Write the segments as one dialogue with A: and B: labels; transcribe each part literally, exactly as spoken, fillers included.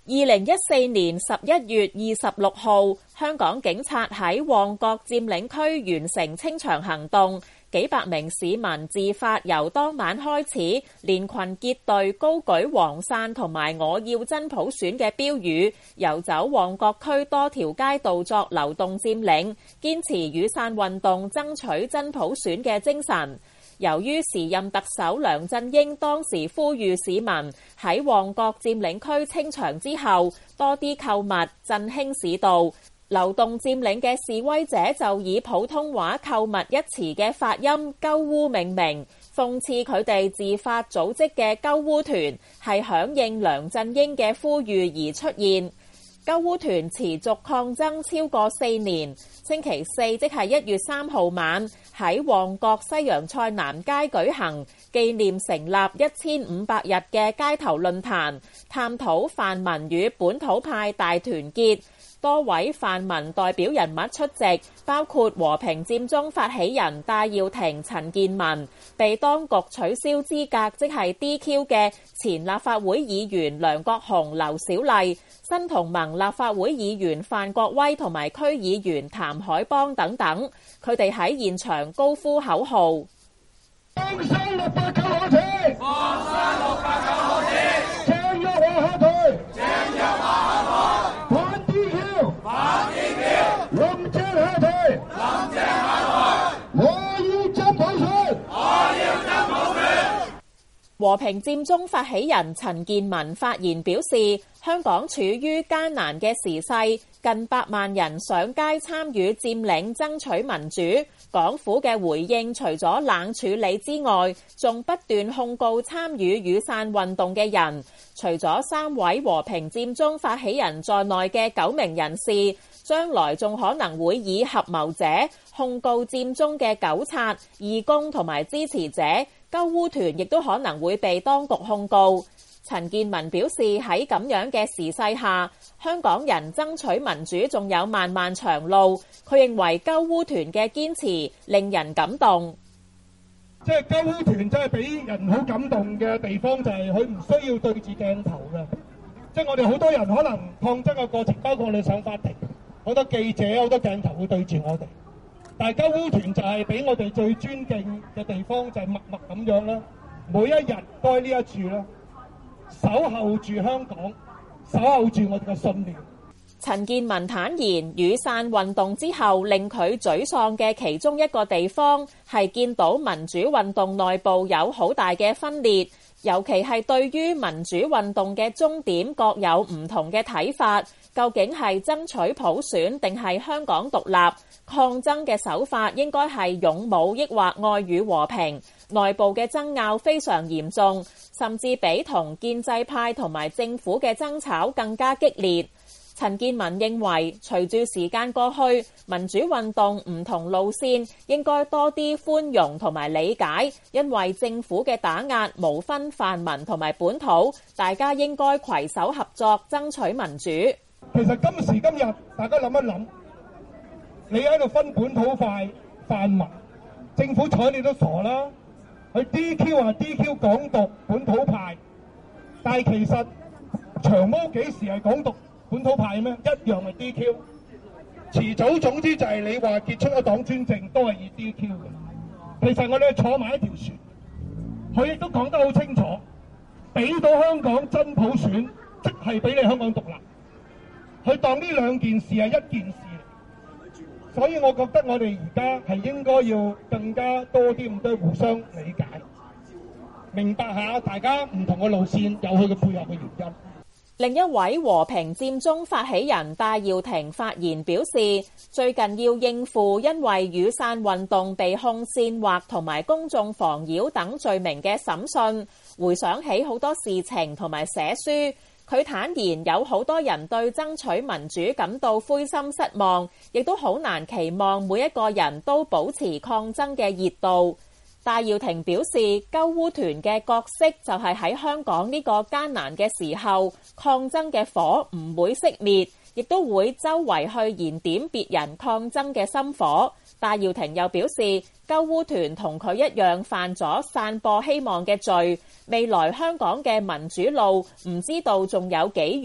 A: 二零一四年十一月二十六號，香港警察喺旺角佔領區完成清場行動，幾百名市民自發由當晚開始，連群結隊高舉黃傘同埋我要真普選嘅標語，遊走旺角區多條街道作流動佔領，堅持雨傘運動爭取真普選嘅精神。由於時任特首梁振英當時呼籲市民喺旺角佔領區清場之後多啲購物振興市道，流動佔領嘅示威者就以普通話購物一詞嘅發音鳩污命名，諷刺佢哋自發組織嘅鳩污團係響應梁振英嘅呼籲而出現。鳩污團持續抗爭超過四年，星期四即係一月三號晚喺旺角西洋菜南街舉行紀念成立一千五百日嘅街頭論壇，探討泛民與本土派大團結。多位泛民代表人物出席，包括和平佔中發起人戴耀廷、陳健民，被當局取消資格即係 D Q 嘅前立法會議員梁國雄、劉小麗，新同盟立法會議員范國威同埋區議員譚海邦等等，佢哋喺現場高呼口號：放生六八九可耻，放生六八九可耻，鄭若驊下台，鄭若驊下台，反 D Q， 反 D Q， 林鄭下台，林鄭下台，我要真普選，我要真普選。和平佔中發起人陳健民發言表示，香港處於艱難嘅時勢，近百萬人上街參與佔領爭取民主，港府嘅回應除咗冷處理之外，仲不斷控告參與雨傘運動嘅人。除咗三位和平佔中發起人在內嘅九名人士，將來仲可能會以合謀者控告佔中嘅糾察、義工同埋支持者，鳩污團亦都可能會被當局控告。陳健民表示，喺咁樣嘅時勢下，香港人爭取民主仲有漫漫長路。佢認為鳩污團嘅堅持令人感動。
B: 即係鳩污團真係俾人好感動嘅地方就係佢唔需要對住鏡頭嘅。即係我哋好多人可能抗爭嘅過程，包括我哋上法庭，好多記者、好多鏡頭會對住我哋。但係鳩污團就係俾我哋最尊敬嘅地方，就係默默咁樣啦，每一日都喺呢一處啦，守候住香港，守候住我哋嘅信念。
A: 陳健民坦言，雨傘運動之後令佢沮喪嘅其中一個地方係見到民主運動內部有好大嘅分裂，尤其係對於民主運動嘅終點各有唔同嘅睇法，究竟係爭取普選定係香港獨立？抗爭嘅手法應該係勇武抑或愛與和平？內部嘅爭拗非常嚴重，甚至比同建制派同埋政府嘅爭吵更加激烈。陳健民認為，隨住時間過去，民主運動唔同路線應該多啲寬容同埋理解，因為政府嘅打壓無分泛民同埋本土，大家應該攜手合作爭取民主。
B: 其實今時今日，大家諗一諗，你喺度分本土派、泛民，政府睬你都傻啦。佢 D Q 啊 D Q 港獨本土派，但係其實長毛幾時係港獨本土派咩？一樣係 D Q。遲早總之就係你話結束一黨專政都係以 D Q 嘅。其實我哋坐埋一條船，佢亦都講得好清楚，俾到香港真普選，即係俾你香港獨立。佢當呢兩件事係一件事。所以我覺得我哋而家係應該要更加多啲咁多互相理解，明白下大家唔同嘅路線有佢嘅背後嘅原因。
A: 另一位和平佔中發起人戴耀廷發言表示，最近要應付因為雨傘運動被控煽惑同埋公眾妨擾等罪名嘅審訊，回想起好多事情同埋寫書。佢坦言有好多人對爭取民主感到灰心失望，亦都好難期望每一個人都保持抗爭嘅熱度。戴耀廷表示，鳩污團嘅角色就係喺香港呢個艱難嘅時候，抗爭嘅火唔會熄滅，亦都會周圍去燃點別人抗爭嘅心火。戴耀廷又表示，鳩污團同佢一樣犯咗散播希望嘅罪，未來香港嘅民主路唔知道仲有幾遠，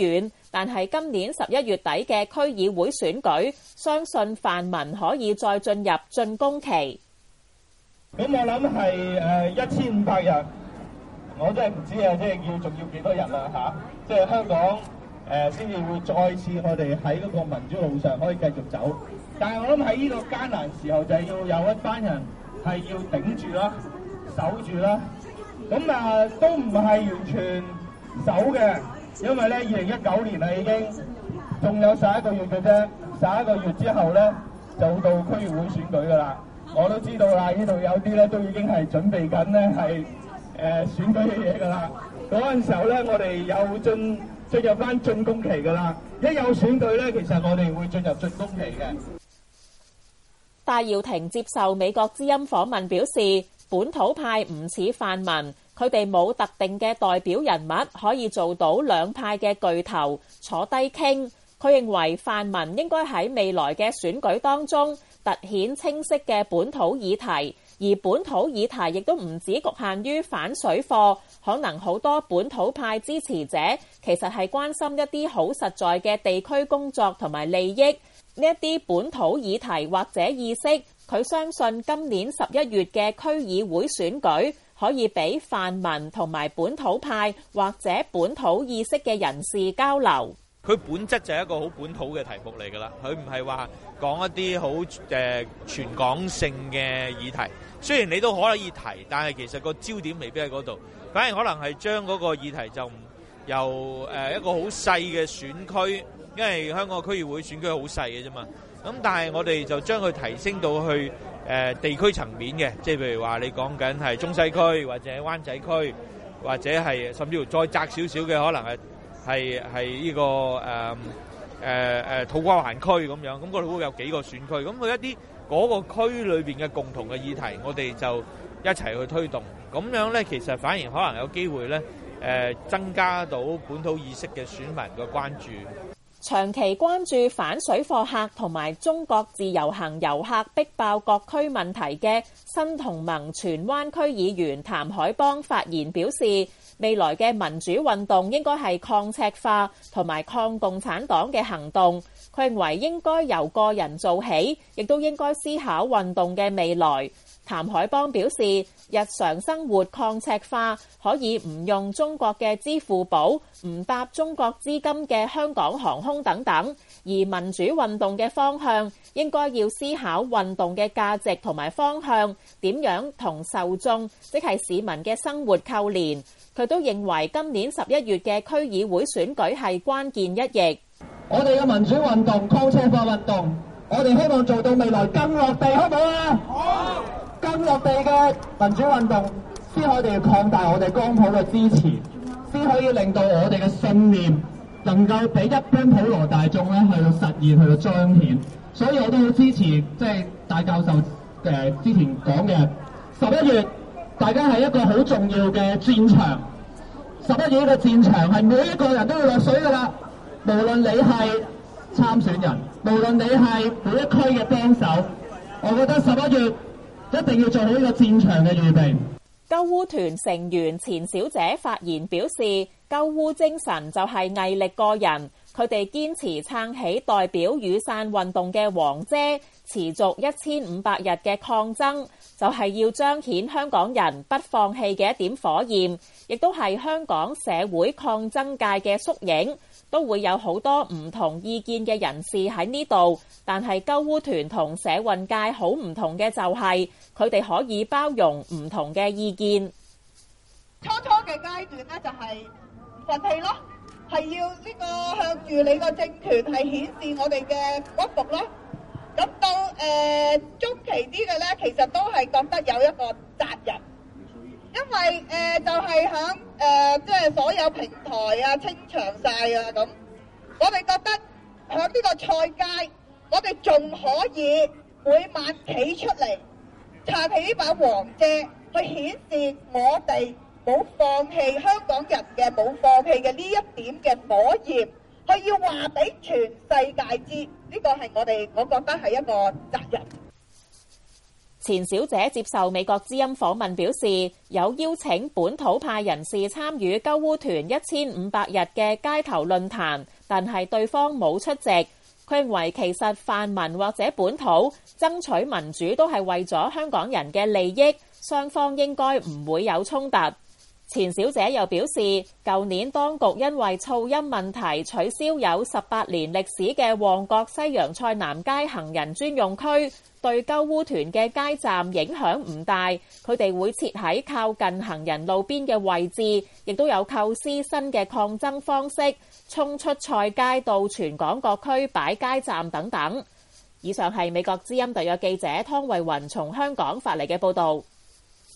A: 但係今年十一月底嘅區議會選舉，相信泛民可以再進入進攻期。
C: 咁我諗係誒一千五百日，我真係唔知啊，即係要仲要幾多日啦嚇？即係香港誒先至會再次我哋喺嗰個民主路上可以繼續走。但係我諗喺呢個艱難時候，就係要有一班人係要頂住啦、守住啦。咁啊都唔係完全守嘅，因為咧二零一九年啦已經，仲有十一個月嘅啫，十一個月之後咧就到區議會選舉噶啦。我都知道啦，呢度有啲咧都已經係準備緊咧係誒選舉嘅嘢噶啦。嗰陣時候咧，我哋有進進入翻進攻期噶啦。一有選舉咧，其實我哋會進入進攻期嘅。
A: 戴耀廷接受美國之音訪問表示，本土派唔似泛民，佢哋冇特定嘅代表人物可以做到兩派嘅巨頭坐低傾。佢認為泛民應該喺未來嘅選舉當中凸顯清晰嘅本土議題，而本土議題亦都唔只局限於反水貨，可能好多本土派支持者其實係關心一啲好實在嘅地區工作同埋利益。呢一啲本土議題或者意識，佢相信今年十一月嘅區議會選舉可以俾泛民同埋本土派或者本土意識嘅人士交流。
D: 佢本質就係一個好本土嘅題目嚟㗎啦，佢唔係話講一啲好誒全港性嘅議題。雖然你都可以提，但係其實個焦點未必喺嗰度，反而可能係將嗰個議題就由誒一個好細嘅選區，因為香港區議會選區好細嘅啫嘛。咁但係我哋就將佢提升到去誒地區層面嘅，即係譬如話你講緊係中西區或者灣仔區，或者係甚至乎再窄少少嘅，可能係。係係呢個誒誒誒土瓜灣區咁樣，咁嗰度會有幾個選區，咁佢一啲嗰個區裏邊嘅共同嘅議題，我哋就一齊去推動，咁樣咧其實反而可能有機會咧誒增加到本土意識嘅選民嘅關注。
A: 長期關注反水貨客同埋中國自由行遊客逼爆各區問題嘅新同盟荃灣區議員譚海邦發言表示，未來嘅民主運動應該係抗赤化同埋抗共產黨嘅行動。佢認為應該由個人做起，亦都應該思考運動嘅未來。譚海邦表示，日常生活抗赤化可以唔用中國嘅支付寶，唔搭中國資金嘅香港航空等等，而民主運動嘅方向應該要思考運動嘅價值同埋方向點樣同受眾，即係市民嘅生活扣連。佢都認為今年十一月嘅區議會選舉係關鍵一役。
C: 我哋嘅民主運動、抗赤化運動，我哋希望做到未來更落地，好唔好啊？好！更落地嘅民主運動，先可以擴大我哋光譜嘅支持，先可以令到我哋嘅信念能夠俾一般普羅大眾咧去到實現，去到彰顯。所以我都好支持，即係大教授誒之前講嘅十一月，大家係一個好重要嘅戰場。十一月呢個戰場係每一個人都要落水㗎啦，無論你係參選人，無論你係每一區嘅幫手，我覺得十一月一定要做好呢個戰場嘅預備。
A: 救烏團成員錢小姐發言表示，救烏精神就係毅力過人，佢哋堅持撐起代表雨傘運動嘅黃遮，持續一千五百日嘅抗爭，就係要彰顯香港人不放棄嘅一點火焰，亦都係香港社會抗爭界嘅縮影。都會有好多唔同意見嘅人士喺呢度，但係救烏團同社運界好唔同嘅就係佢哋可以包容唔同嘅意見。
E: 初初嘅階段咧就係唔忿氣咯，係要呢個向住你個政權係顯示我哋嘅屈服咯。咁到誒中期啲嘅咧，其實都係覺得有一個責任。因為誒、呃、就係響誒即係所有平台啊清場晒啊咁，我哋覺得響呢個菜街，我哋仲可以每晚企出嚟撐起呢把黃遮，去顯示我哋冇放棄香港人嘅冇放棄嘅呢一點嘅火焰，去要話俾全世界知，呢、這個係我哋我覺得係一個責任。
A: 錢小姐接受美國之音訪問表示，有邀請本土派人士參與救烏團一千五百日嘅街頭論壇， 但係對方冇出席。佢認為其實泛民或者本土爭取民主都係為咗香港人嘅利益，雙方應該唔會有衝突。錢小姐又表示，舊年當局因為噪音問題取消有十八年歷史嘅旺角西洋菜南街行人專用區，對鳩烏團嘅街站影響唔大，佢哋會設喺靠近行人路邊嘅位置，亦都有構思新嘅抗爭方式，衝出菜街到全港各區擺街站等等。以上係美國之音特約記者湯慧雲從香港發嚟嘅報導。